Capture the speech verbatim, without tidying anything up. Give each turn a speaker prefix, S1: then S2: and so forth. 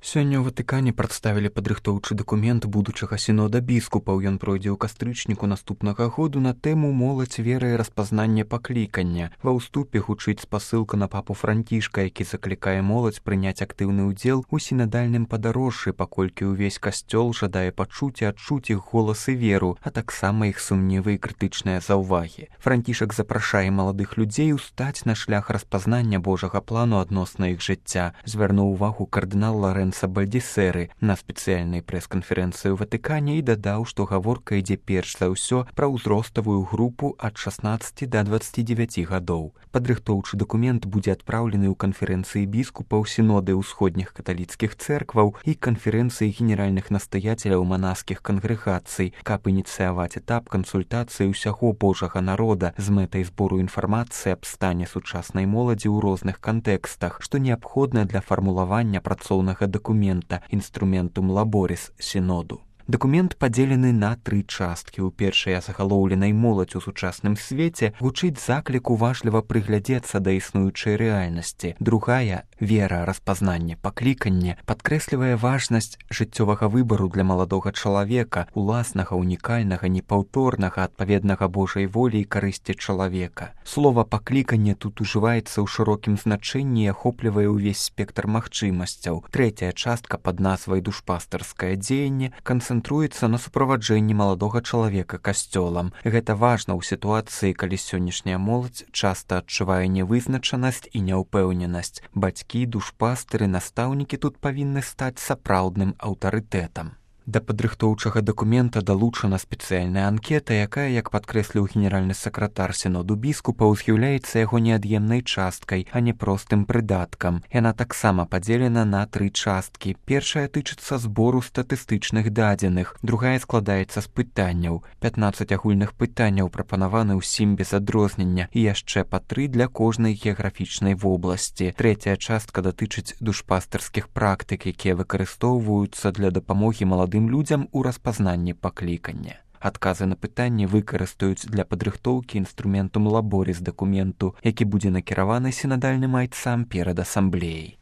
S1: Сёння ў Ватыкане прадставілі падрыхтоўчы дакумент будучага сінода біскупаў. Ён пройдзе ў кастрычніку наступнага году на тэму моладзь, вера і распазнанне паклікання. Ва ўступе гучыць спасылка на папу Францішка, які заклікае моладзь прыняць актыўны ўдзел у сінадальным падарожжы, паколькі ўвесь касцёл жадае пачуць і адчуць іх голас і веру, а таксама іх сумневы і крытычныя заўвагі. Францішак запрашае маладых людзей устаць на шлях распазнання Божага плану адносна іх жыцця. Звярнуў увагу кардынал Лоренцо Бальдісеры на спецыяльнай прэс-канферэнцыі ў Ватыкане і дадаў, што гаворка ідзе перш за ўсё пра ўзроставую групу ад шаснаццаці да дваццаці дзевяці гадоў. Падрыхтоўчы дакумент будзе адпраўлены ў канферэнцыі біскупаў, сіноды ўсходніх каталіцкіх цэркваў і канферэнцыі генеральных настаяцеляў манаскіх кангрэгацый, каб ініцыяваць этап кансультацыі ўсяго Божага народа з мэтай збору інфармацыі аб стане сучаснай моладзі ў розных кантэкстах, што неабходна для фармулавання працоўнага дакумента «Инструментум лаборис» сіноду. Дакумент падзелены на тры часткі. У першай загалоўленай моладзь у сучасным свеце гучыць заклік уважліва прыглядзецца да існуючай рэальнасці. Другая, вера, распазнанне, пакліканне, падкрэслівае важнасць жыццёвага выбару для маладога чалавека, уласнага, унікальнага, непаўторнага, адпаведнага Божай волі і карысці чалавека. Слова «пакліканне» тут ужываецца ў шырокім значэнні і ахоплівае ўвесь спектр магчымасцяў. Трэцяя частка пад назвай «Душпастарскае дзеянне» канцэнтруецца на суправаджэнні маладога чалавека касцёлам. Гэта важна ў сітуацыі, калі сённяшняя моладзь часта адчувае нявызначанасць і няўпэўненасць. Бацькі, душпастыры, настаўнікі тут павінны стаць сапраўдным аўтарытэтам. Да падрыхтоўчага дакумента далучана спецыяльная анкета, якая, як падкрэсліў генеральны сакратар сіноду біскупаў, з'яўляецца яго неад'емнай часткай, а не простым прыдаткам. Яна таксама падзелена на тры часткі. Першая тычыцца збору статыстычных дадзеных, другая складаецца з пытанняў. пятнаццаць агульных пытанняў прапанаваны ўсім без адрознення і яшчэ па тры для кожнай геаграфічнай вобласці. Трэцяя частка датычыць душпастарскіх практык, якія выкарыстоўваюцца для дапамогі маладым людзям у распазнанні паклікання. Адказы на пытанні выкарыстаюць для падрыхтоўкі «Инструментум лаборис» дакументу, які будзе накіраваны сінадальным айцам перад асамблеяй.